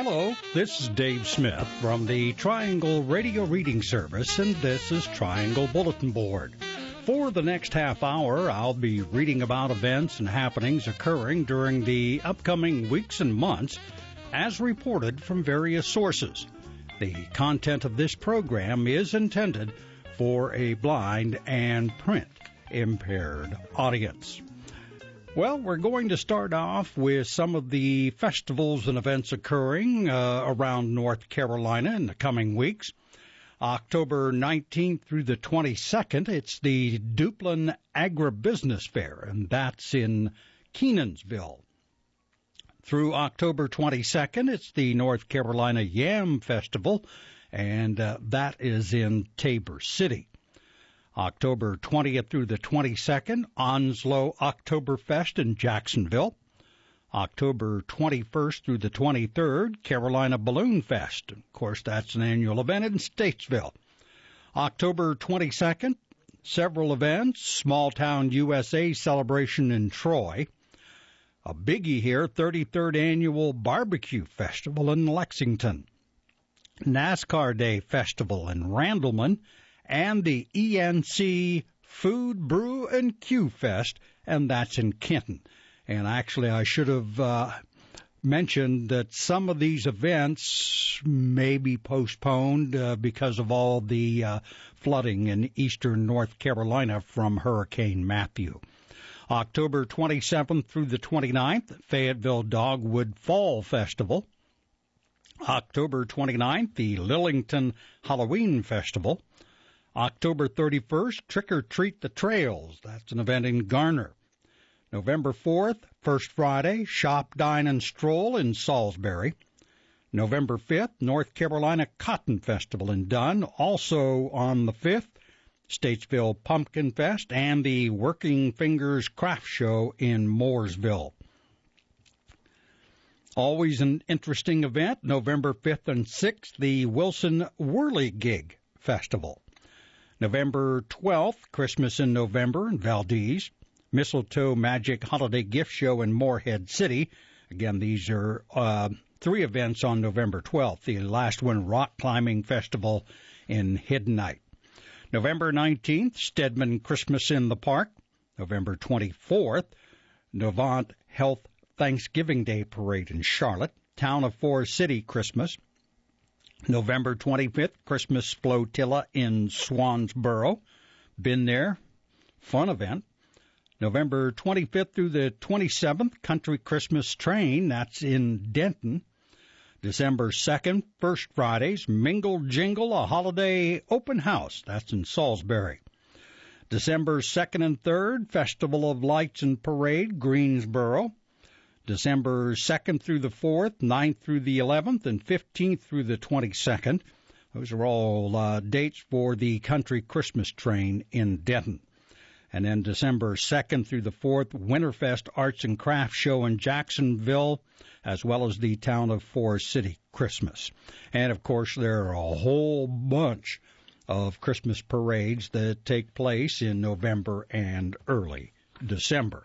Hello, this is Dave Smith from the Triangle Radio Reading Service, and this is Triangle Bulletin Board. For the next half hour, I'll be reading about events and happenings occurring during the upcoming weeks and months as reported from various sources. The content of this program is intended for a blind and print-impaired audience. Well, we're going to start off with some of the festivals and events occurring around North Carolina in the coming weeks. October 19th through the 22nd, it's the Duplin Agribusiness Fair, and that's in Kenansville. Through October 22nd, it's the North Carolina Yam Festival, and that is in Tabor City. October 20th through the 22nd, Onslow Oktoberfest in Jacksonville. October 21st through the 23rd, Carolina Balloon Fest. Of course, that's an annual event in Statesville. October 22nd, several events, Small Town USA celebration in Troy. A biggie here, 33rd Annual Barbecue Festival in Lexington. NASCAR Day Festival in Randleman. And the ENC Food, Brew, and Q Fest, and that's in Kenton. And actually, I should have mentioned that some of these events may be postponed because of all the flooding in eastern North Carolina from Hurricane Matthew. October 27th through the 29th, Fayetteville Dogwood Fall Festival. October 29th, the Lillington Halloween Festival. October 31st, Trick or Treat the Trails. That's an event in Garner. November 4th, First Friday, Shop, Dine, and Stroll in Salisbury. November 5th, North Carolina Cotton Festival in Dunn. Also on the 5th, Statesville Pumpkin Fest and the Working Fingers Craft Show in Mooresville. Always an interesting event, November 5th and 6th, the Wilson Whirligig Festival. November 12th, Christmas in November in Valdez. Mistletoe Magic Holiday Gift Show in Morehead City. Again, these are three events on November 12th. The last one, Rock Climbing Festival in Hiddenite. November 19th, Stedman Christmas in the Park. November 24th, Novant Health Thanksgiving Day Parade in Charlotte. Town of Forest City Christmas. November 25th, Christmas Flotilla in Swansboro. Been there. Fun event. November 25th through the 27th, Country Christmas Train. That's in Denton. December 2nd, First Fridays, Mingle Jingle, a holiday open house. That's in Salisbury. December 2nd and 3rd, Festival of Lights and Parade, Greensboro. December 2nd through the 4th, 9th through the 11th, and 15th through the 22nd. Those are all dates for the Country Christmas Train in Denton. And then December 2nd through the 4th, Winterfest Arts and Crafts Show in Jacksonville, as well as the Town of Forest City Christmas. And, of course, there are a whole bunch of Christmas parades that take place in November and early December.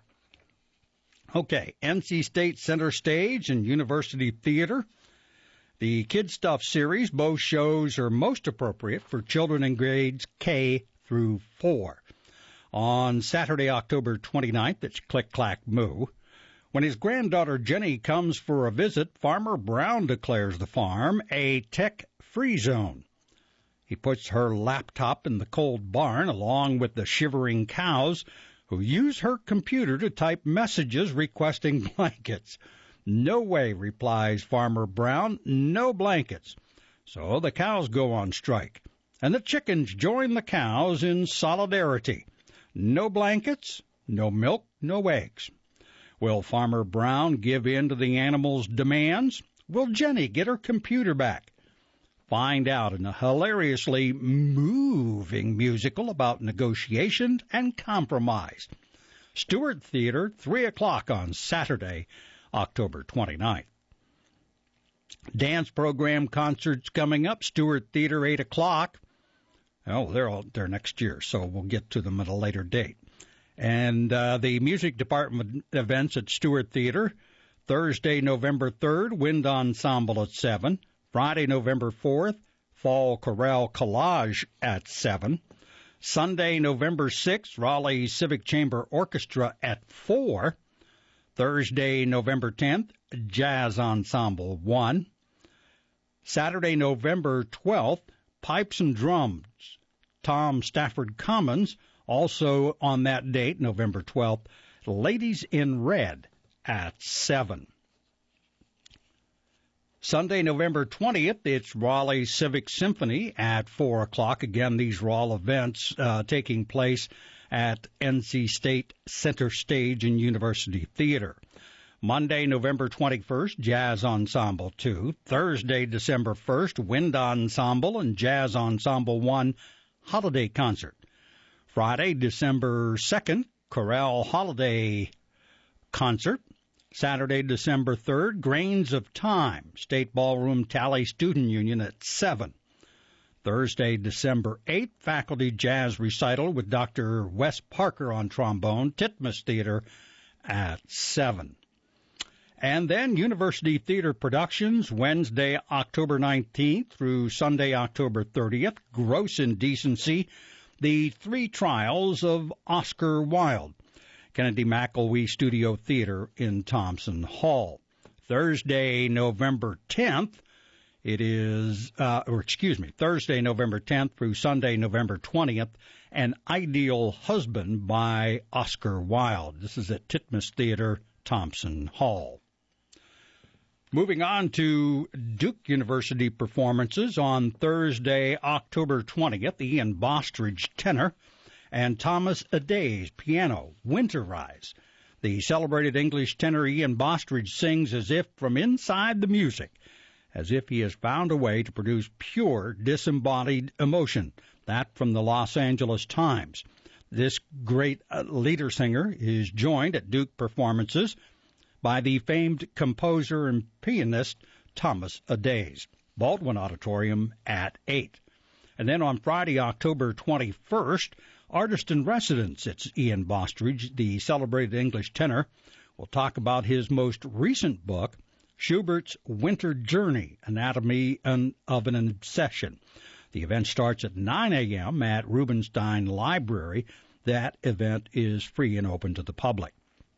Okay, NC State Center Stage and University Theater. The Kid Stuff series, both shows are most appropriate for children in grades K through 4. On Saturday, October 29th, it's Click Clack Moo. When his granddaughter Jenny comes for a visit, Farmer Brown declares the farm a tech-free zone. He puts her laptop in the cold barn along with the shivering cows who use her computer to type messages requesting blankets. No way, replies Farmer Brown, no blankets. So the cows go on strike, and the chickens join the cows in solidarity. No blankets, no milk, no eggs. Will Farmer Brown give in to the animals' demands? Will Jenny get her computer back? Find out in a hilariously moving musical about negotiation and compromise. Stewart Theater, 3 o'clock on Saturday, October 29th. Dance program concerts coming up. Stewart Theater, 8 o'clock. Oh, they're next year, so we'll get to them at a later date. And the music department events at Stewart Theater, Thursday, November 3rd, Wind Ensemble at 7. Friday, November 4th, Fall Chorale Collage at 7. Sunday, November 6th, Raleigh Civic Chamber Orchestra at 4. Thursday, November 10th, Jazz Ensemble 1. Saturday, November 12th, Pipes and Drums, Tom Stafford Commons. Also on that date, November 12th, Ladies in Red at 7. Sunday, November 20th, it's Raleigh Civic Symphony at 4 o'clock. Again, these are all events taking place at NC State Center Stage and University Theater. Monday, November 21st, Jazz Ensemble 2. Thursday, December 1st, Wind Ensemble and Jazz Ensemble 1 Holiday Concert. Friday, December 2nd, Chorale Holiday Concert. Saturday, December 3rd, Grains of Time, State Ballroom Tally Student Union at 7. Thursday, December 8th, Faculty Jazz Recital with Dr. Wes Parker on trombone, Titmus Theater at 7. And then University Theater Productions, Wednesday, October 19th through Sunday, October 30th, Gross Indecency, The Three Trials of Oscar Wilde. Kennedy McElwee Studio Theater in Thompson Hall. Thursday, November 10th, Thursday, November 10th through Sunday, November 20th, An Ideal Husband by Oscar Wilde. This is at Titmus Theater, Thompson Hall. Moving on to Duke University performances on Thursday, October 20th, Ian Bostridge, tenor, and Thomas Adays, piano, Winterize. The celebrated English tenor Ian Bostridge sings as if from inside the music, as if he has found a way to produce pure, disembodied emotion. That from the Los Angeles Times. This great leader singer is joined at Duke performances by the famed composer and pianist Thomas Adays. Baldwin Auditorium at 8. And then on Friday, October 21st, Artist in Residence, it's Ian Bostridge, the celebrated English tenor, will talk about his most recent book, Schubert's Winter Journey, Anatomy of an Obsession. The event starts at 9 a.m. at Rubenstein Library. That event is free and open to the public.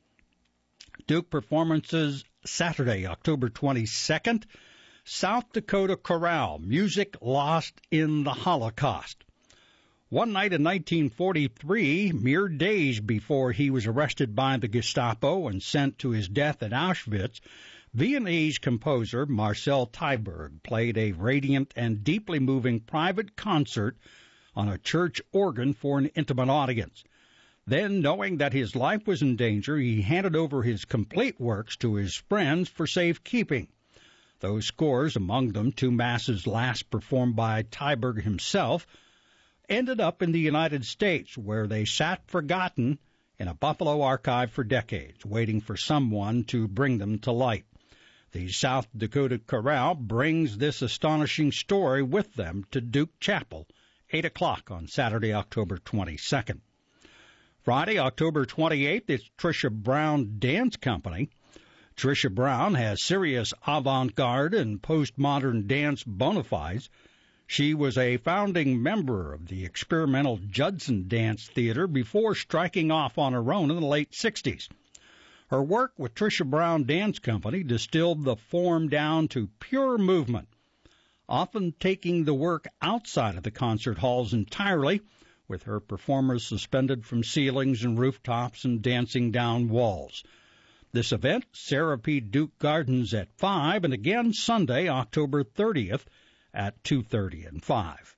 Duke performances Saturday, October 22nd, South Dakota Chorale, Music Lost in the Holocaust. One night in 1943, mere days before he was arrested by the Gestapo and sent to his death at Auschwitz, Viennese composer Marcel Teiberg played a radiant and deeply moving private concert on a church organ for an intimate audience. Then, knowing that his life was in danger, he handed over his complete works to his friends for safekeeping. Those scores, among them 2 masses last performed by Teiberg himself, ended up in the United States, where they sat forgotten in a Buffalo archive for decades, waiting for someone to bring them to light. The South Dakota Chorale brings this astonishing story with them to Duke Chapel, 8 o'clock on Saturday, October 22nd. Friday, October 28th, it's Tricia Brown Dance Company. Tricia Brown has serious avant-garde and postmodern dance bona fides. She was a founding member of the experimental Judson Dance Theater before striking off on her own in the late 60s. Her work with Tricia Brown Dance Company distilled the form down to pure movement, often taking the work outside of the concert halls entirely, with her performers suspended from ceilings and rooftops and dancing down walls. This event, Sarah P. Duke Gardens at 5, and again Sunday, October 30th, at 2:30 and 5.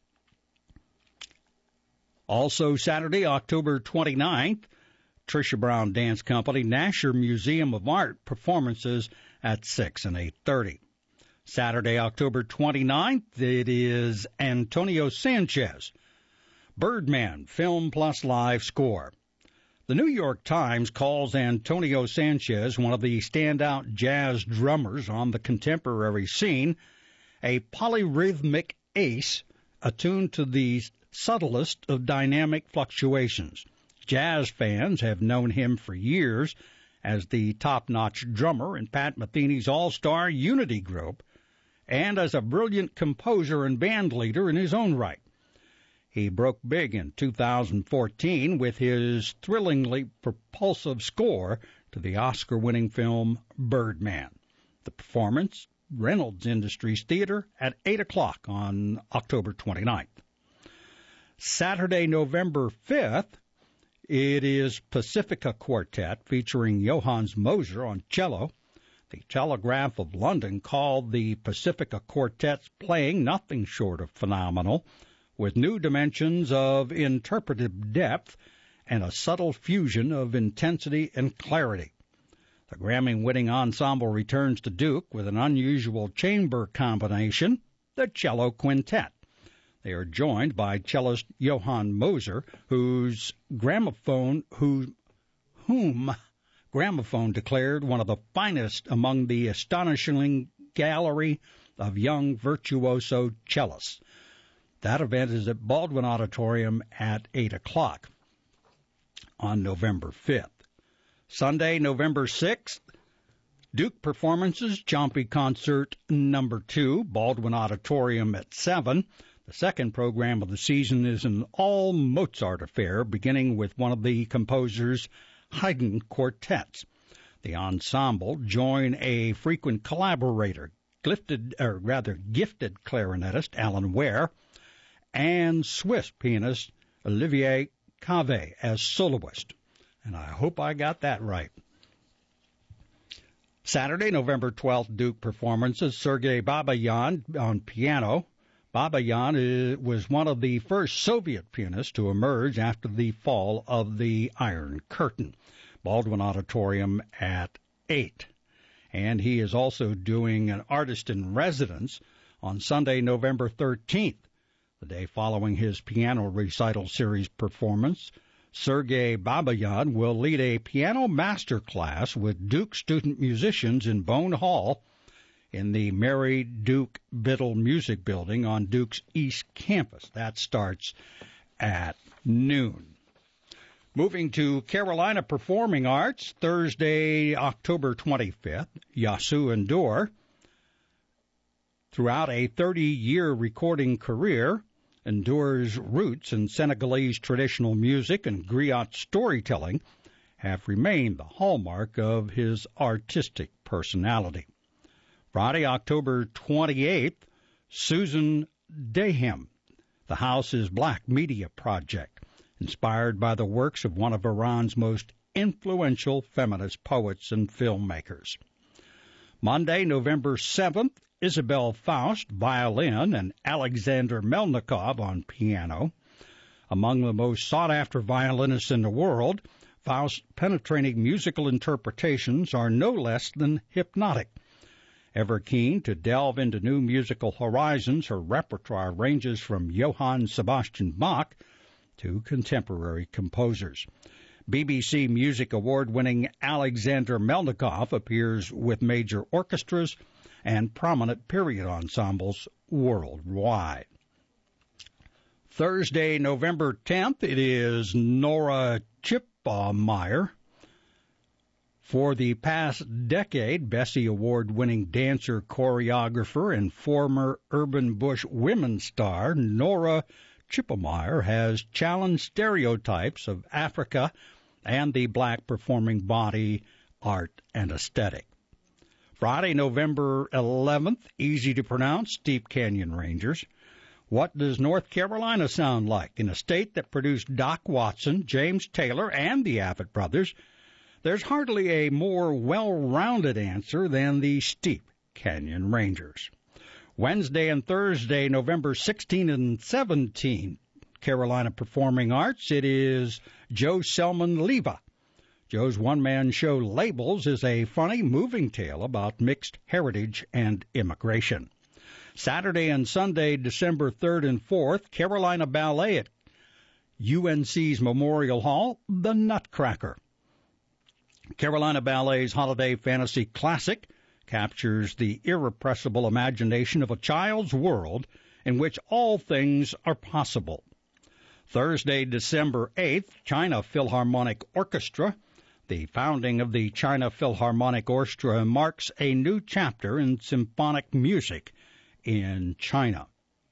Also Saturday, October 29th, Tricia Brown Dance Company, Nasher Museum of Art performances at 6 and 8:30. Saturday, October 29th, it is Antonio Sanchez, Birdman, Film Plus Live Score. The New York Times calls Antonio Sanchez one of the standout jazz drummers on the contemporary scene, a polyrhythmic ace attuned to the subtlest of dynamic fluctuations. Jazz fans have known him for years as the top-notch drummer in Pat Metheny's all-star Unity group, and as a brilliant composer and band leader in his own right. He broke big in 2014 with his thrillingly propulsive score to the Oscar-winning film Birdman. The performance, Reynolds Industries Theater, at 8 o'clock on October 29th. Saturday, November 5th, it is Pacifica Quartet featuring Johannes Moser on cello. The Telegraph of London called the Pacifica Quartet's playing nothing short of phenomenal, with new dimensions of interpretive depth and a subtle fusion of intensity and clarity. The Grammy-winning ensemble returns to Duke with an unusual chamber combination, the Cello Quintet. They are joined by cellist Johann Moser, whom Gramophone declared one of the finest among the astonishing gallery of young virtuoso cellists. That event is at Baldwin Auditorium at 8 o'clock on November 5th. Sunday, November 6th, Duke Performances, Chompy Concert No. 2, Baldwin Auditorium at 7. The second program of the season is an all-Mozart affair, beginning with one of the composer's Haydn quartets. The ensemble join a frequent collaborator, gifted clarinetist Alan Ware, and Swiss pianist Olivier Cave as soloist. And I hope I got that right. Saturday, November 12th, Duke Performances, Sergei Babayan on piano. Babayan was one of the first Soviet pianists to emerge after the fall of the Iron Curtain. Baldwin Auditorium at 8. And he is also doing an artist in residence on Sunday, November 13th, the day following his piano recital series performance. Sergei Babayan will lead a piano master class with Duke student musicians in Bone Hall in the Mary Duke Biddle Music Building on Duke's East Campus. That starts at noon. Moving to Carolina Performing Arts, Thursday, October 25th, Yasu N'Dour. Throughout a 30-year recording career, N'Dour's roots in Senegalese traditional music and griot storytelling have remained the hallmark of his artistic personality. Friday, October 28th, Susan Dahem, The House is Black Media Project, inspired by the works of one of Iran's most influential feminist poets and filmmakers. Monday, November 7th, Isabel Faust, violin, and Alexander Melnikov on piano. Among the most sought-after violinists in the world, Faust's penetrating musical interpretations are no less than hypnotic. Ever keen to delve into new musical horizons, her repertoire ranges from Johann Sebastian Bach to contemporary composers. BBC Music Award-winning Alexander Melnikov appears with major orchestras and prominent period ensembles worldwide. Thursday, November 10th, it is Nora Chippemeyer. For the past decade, Bessie Award-winning dancer, choreographer, and former Urban Bush women's star, Nora Chippemeyer, has challenged stereotypes of Africa and the black performing body, art, and aesthetic. Friday, November 11th, easy to pronounce, Steep Canyon Rangers. What does North Carolina sound like? In a state that produced Doc Watson, James Taylor, and the Avett Brothers, there's hardly a more well-rounded answer than the Steep Canyon Rangers. Wednesday and Thursday, November 16 and 17, Carolina Performing Arts, it is Joe Selman Leva. Joe's one-man show Labels is a funny, moving tale about mixed heritage and immigration. Saturday and Sunday, December 3rd and 4th, Carolina Ballet at UNC's Memorial Hall, The Nutcracker. Carolina Ballet's holiday fantasy classic captures the irrepressible imagination of a child's world in which all things are possible. Thursday, December 8th, China Philharmonic Orchestra, The founding of the China Philharmonic Orchestra marks a new chapter in symphonic music in China.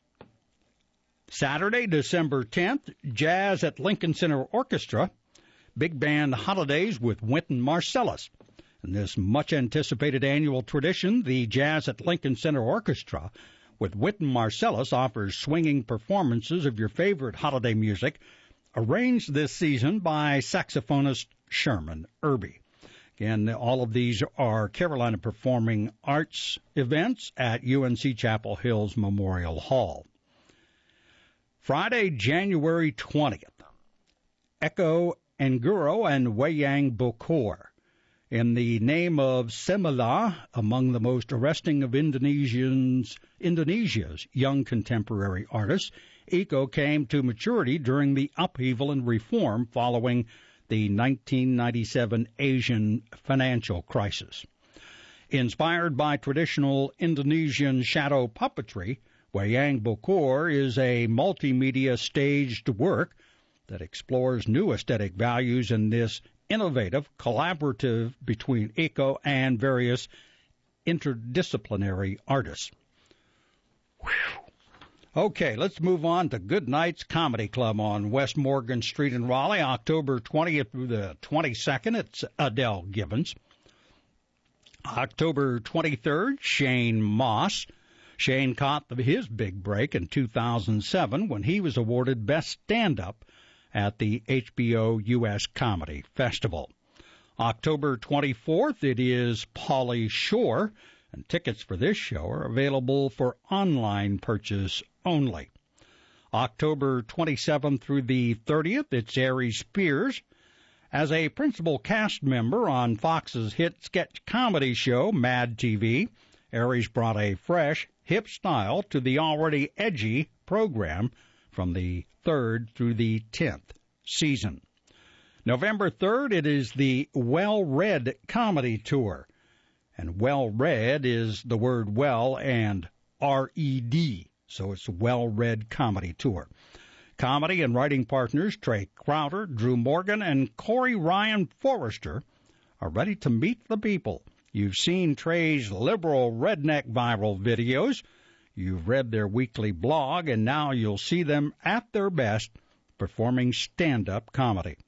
Saturday, December 10th, Jazz at Lincoln Center Orchestra, Big Band Holidays with Wynton Marsalis. In this much-anticipated annual tradition, the Jazz at Lincoln Center Orchestra with Wynton Marsalis offers swinging performances of your favorite holiday music, arranged this season by saxophonist Sherman Irby. Again, all of these are Carolina Performing Arts events at UNC Chapel Hills Memorial Hall. Friday, January 20th, Eko Angguro and Wayang Bokor. In the name of Semela, among the most arresting of Indonesia's young contemporary artists, Eko came to maturity during the upheaval and reform following the 1997 Asian financial crisis. Inspired by traditional Indonesian shadow puppetry, Wayang Bokor is a multimedia staged work that explores new aesthetic values in this innovative collaborative between Eko and various interdisciplinary artists. Whew. Okay, let's move on to Good Nights Comedy Club on West Morgan Street in Raleigh, October 20th through the 22nd. It's Adele Gibbons. October 23rd, Shane Moss. Shane caught his big break in 2007 when he was awarded Best Stand-Up at the HBO U.S. Comedy Festival. October 24th, it is Pauly Shore, and tickets for this show are available for online purchase only. October 27th through the 30th, it's Ari Spears. As a principal cast member on Fox's hit sketch comedy show, Mad TV, Ari's brought a fresh, hip style to the already edgy program from the 3rd through the 10th season. November 3rd, it is the Well Read Comedy Tour. And well read is the word well and R-E-D. So it's Well Read Comedy Tour. Comedy and writing partners Trey Crowder, Drew Morgan, and Corey Ryan Forrester are ready to meet the people. You've seen Trey's liberal redneck viral videos. You've read their weekly blog, and now you'll see them at their best performing stand-up comedy.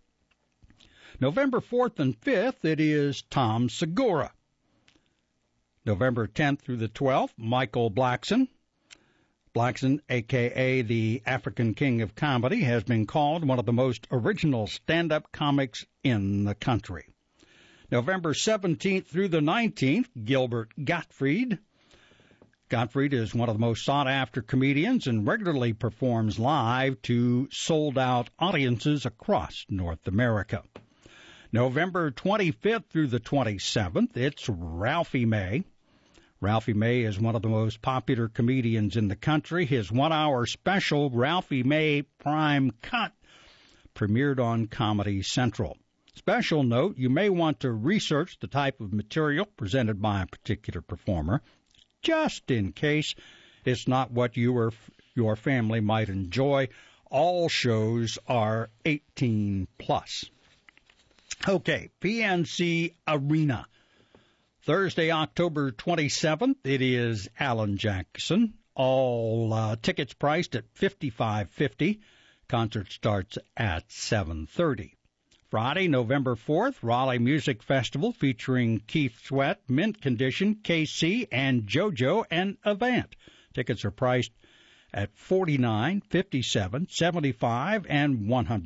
November 4th and 5th, it is Tom Segura. November 10th through the 12th, Michael Blackson. Blackson, a.k.a. the African King of Comedy, has been called one of the most original stand-up comics in the country. November 17th through the 19th, Gilbert Gottfried. Gottfried is one of the most sought-after comedians and regularly performs live to sold-out audiences across North America. November 25th through the 27th, it's Ralphie May. Ralphie May is one of the most popular comedians in the country. His one-hour special, Ralphie May Prime Cut, premiered on Comedy Central. Special note, you may want to research the type of material presented by a particular performer, just in case it's not what you or your family might enjoy. All shows are 18 plus. Okay, PNC Arena. Thursday, October 27th, it is Alan Jackson. All tickets priced at $55.50. Concert starts at 7:30. Friday, November 4th, Raleigh Music Festival featuring Keith Sweat, Mint Condition, KC, and JoJo and Avant. Tickets are priced at $49, $57, $75, and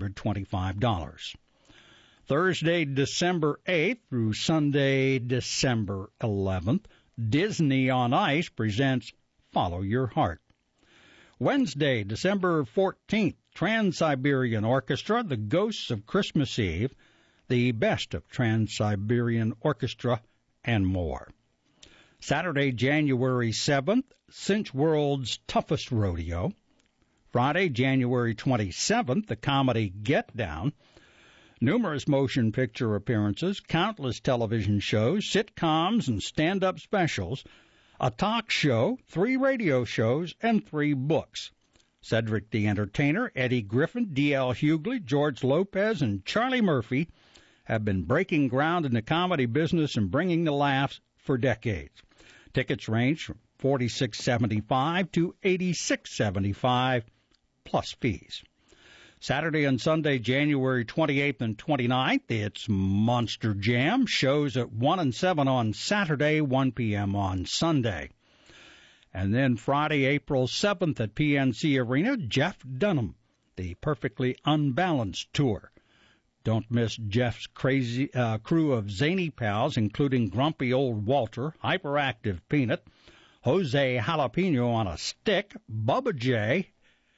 $125. Thursday, December 8th through Sunday, December 11th, Disney on Ice presents Follow Your Heart. Wednesday, December 14th, Trans-Siberian Orchestra, The Ghosts of Christmas Eve, the best of Trans-Siberian Orchestra, and more. Saturday, January 7th, Cinch World's Toughest Rodeo. Friday, January 27th, the comedy Get Down. Numerous motion picture appearances, countless television shows, sitcoms, and stand-up specials, a talk show, 3 radio shows, and 3 books. Cedric the Entertainer, Eddie Griffin, D.L. Hughley, George Lopez, and Charlie Murphy have been breaking ground in the comedy business and bringing the laughs for decades. Tickets range from $46.75 to $86.75 plus fees. Saturday and Sunday, January 28th and 29th, it's Monster Jam. Shows at 1 and 7 on Saturday, 1 p.m. on Sunday. And then Friday, April 7th at PNC Arena, Jeff Dunham, the Perfectly Unbalanced Tour. Don't miss Jeff's crazy crew of zany pals, including Grumpy Old Walter, Hyperactive Peanut, Jose Jalapeno on a Stick, Bubba J.,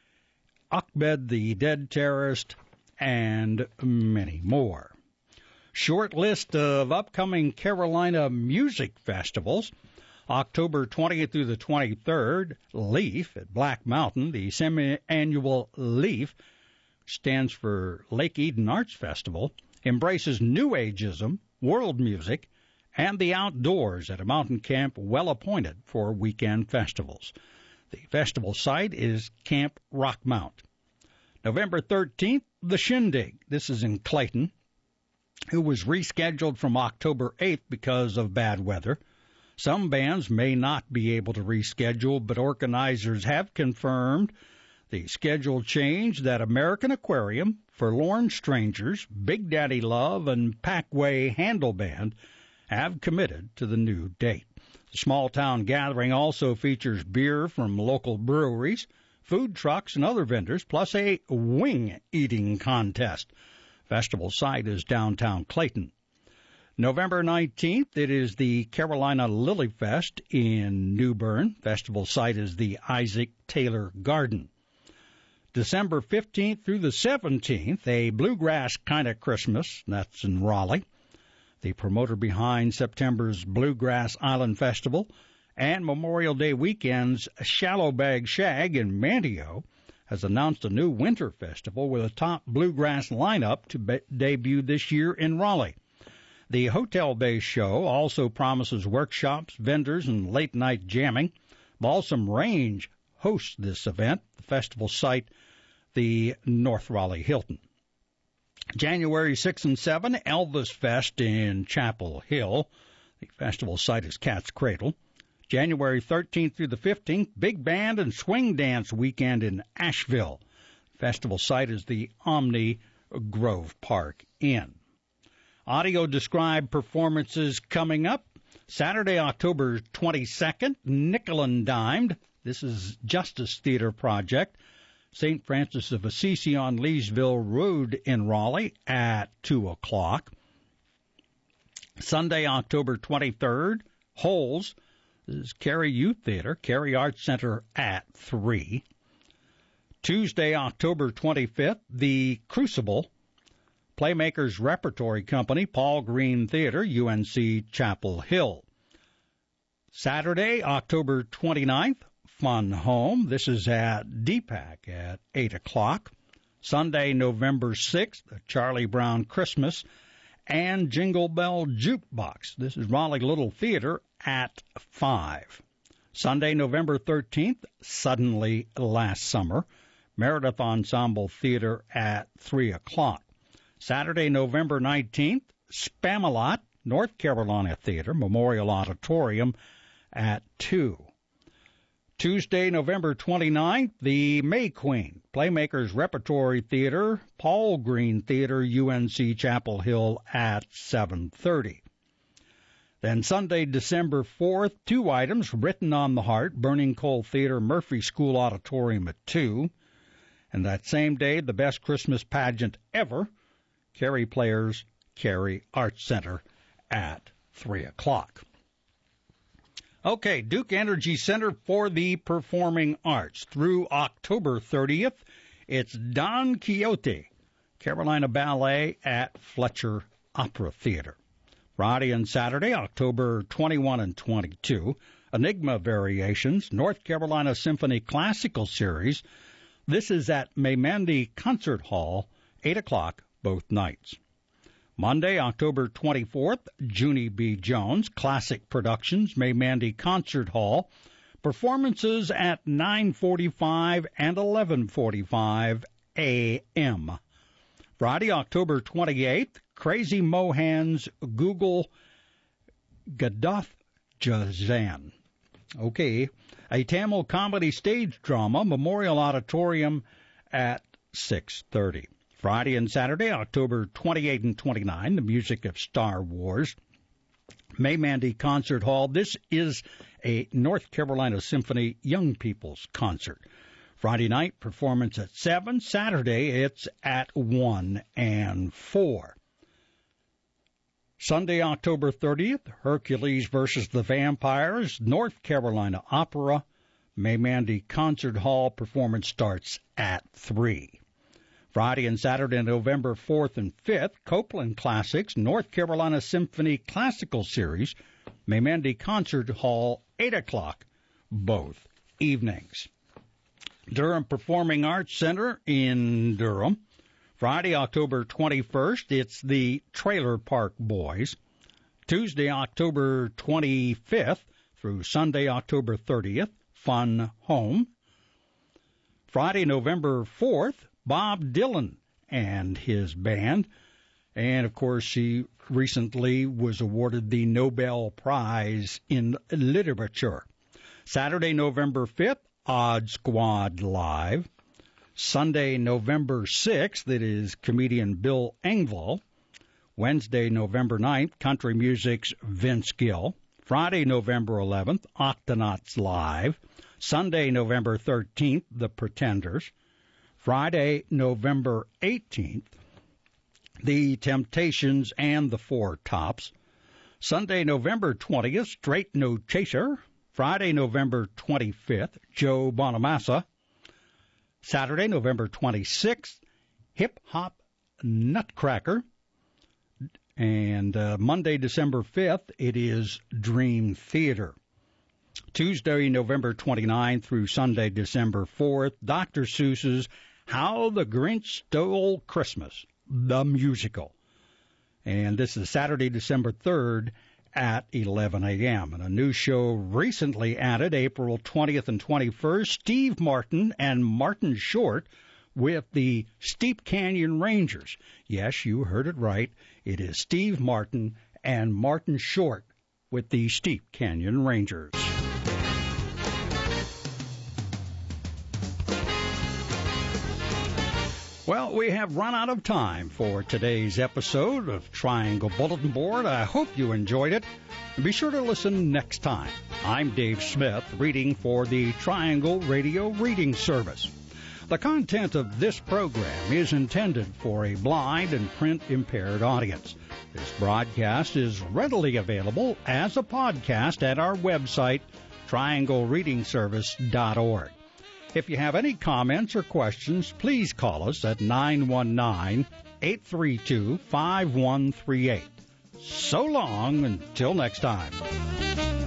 Ahmed the Dead Terrorist, and many more. Short list of upcoming Carolina music festivals. October 20th through the 23rd, LEAF at Black Mountain. The semi-annual LEAF stands for Lake Eden Arts Festival, embraces New Ageism, world music, and the outdoors at a mountain camp well appointed for weekend festivals. The festival site is Camp Rockmount. November 13th, the Shindig. This is in Clayton, who was rescheduled from October 8th because of bad weather. Some bands may not be able to reschedule, but organizers have confirmed the schedule change that American Aquarium, Forlorn Strangers, Big Daddy Love, and Packway Handle Band have committed to the new date. The small-town gathering also features beer from local breweries, food trucks, and other vendors, plus a wing-eating contest. Festival site is downtown Clayton. November 19th, it is the Carolina Lily Fest in New Bern. Festival site is the Isaac Taylor Garden. December 15th through the 17th, a bluegrass kind of Christmas. That's in Raleigh. The promoter behind September's Bluegrass Island Festival and Memorial Day weekend's Shallow Bag Shag in Manteo has announced a new winter festival with a top bluegrass lineup to debut this year in Raleigh. The hotel-based show also promises workshops, vendors, and late-night jamming. Balsam Range hosts this event, the festival site, the North Raleigh Hilton. January 6 and 7, Elvis Fest in Chapel Hill. The festival site is Cat's Cradle. January 13th through the 15th, Big Band and Swing Dance Weekend in Asheville. Festival site is the Omni Grove Park Inn. Audio described performances coming up. Saturday, October 22nd, Nickel and Dimed. This is Justice Theater Project. St. Francis of Assisi on Leesville Road in Raleigh at 2 o'clock. Sunday, October 23rd, Holes. This is Cary Youth Theater, Cary Arts Center at 3. Tuesday, October 25th, The Crucible, Playmakers Repertory Company, Paul Green Theater, UNC Chapel Hill. Saturday, October 29th, Fun Home. This is at DPAC at 8 o'clock. Sunday, November 6th, Charlie Brown Christmas and Jingle Bell Jukebox. This is Raleigh Little Theater at 5. Sunday, November 13th, Suddenly Last Summer, Meredith Ensemble Theater at 3 o'clock. Saturday, November 19th, Spamalot, North Carolina Theater, Memorial Auditorium at 2. Tuesday, November 29th, the May Queen, Playmakers Repertory Theater, Paul Green Theater, UNC Chapel Hill at 7:30. Then Sunday, December 4th, 2 items, Written on the Heart, Burning Coal Theater, Murphy School Auditorium at 2. And that same day, the best Christmas pageant ever, Cary Players, Cary Arts Center at 3 o'clock. Okay, Duke Energy Center for the Performing Arts. Through October 30th, it's Don Quixote, Carolina Ballet at Fletcher Opera Theater. Friday and Saturday, October 21 and 22, Enigma Variations, North Carolina Symphony Classical Series. This is at Maimandi Concert Hall, 8 o'clock both nights. Monday, October 24th, Junie B. Jones, Classic Productions, Maimandi Concert Hall. Performances at 9:45 and 11:45 a.m. Friday, October 28th, Crazy Mohan's Google Gaddath Jazan. Okay, a Tamil comedy stage drama, Memorial Auditorium at 6:30. Friday and Saturday, October 28 and 29, the music of Star Wars. May Mandy Concert Hall. This is a North Carolina Symphony Young People's Concert. Friday night, performance at 7. Saturday, it's at 1 and 4. Sunday, October 30th, Hercules versus the Vampires, North Carolina Opera. May Mandy Concert Hall. Performance starts at 3. Friday and Saturday, November 4th and 5th, Copeland Classics, North Carolina Symphony Classical Series, May Mandy Concert Hall, 8 o'clock, both evenings. Durham Performing Arts Center in Durham. Friday, October 21st, it's the Trailer Park Boys. Tuesday, October 25th through Sunday, October 30th, Fun Home. Friday, November 4th, Bob Dylan and his band. And, of course, he recently was awarded the Nobel Prize in Literature. Saturday, November 5th, Odd Squad Live. Sunday, November 6th, it is comedian Bill Engvall. Wednesday, November 9th, country music's Vince Gill. Friday, November 11th, Octonauts Live. Sunday, November 13th, The Pretenders. Friday, November 18th, The Temptations and the Four Tops. Sunday, November 20th, Straight No Chaser. Friday, November 25th, Joe Bonamassa. Saturday, November 26th, Hip Hop Nutcracker. And Monday, December 5th, it is Dream Theater. Tuesday, November 29th through Sunday, December 4th, Dr. Seuss's How the Grinch Stole Christmas, the musical. And this is Saturday, December 3rd at 11 a.m. And a new show recently added, April 20th and 21st, Steve Martin and Martin Short with the Steep Canyon Rangers. Yes, you heard it right. It is Steve Martin and Martin Short with the Steep Canyon Rangers. Well, we have run out of time for today's episode of Triangle Bulletin Board. I hope you enjoyed it. And be sure to listen next time. I'm Dave Smith, reading for the Triangle Radio Reading Service. The content of this program is intended for a blind and print-impaired audience. This broadcast is readily available as a podcast at our website, trianglereadingservice.org. If you have any comments or questions, please call us at 919-832-5138. So long until next time.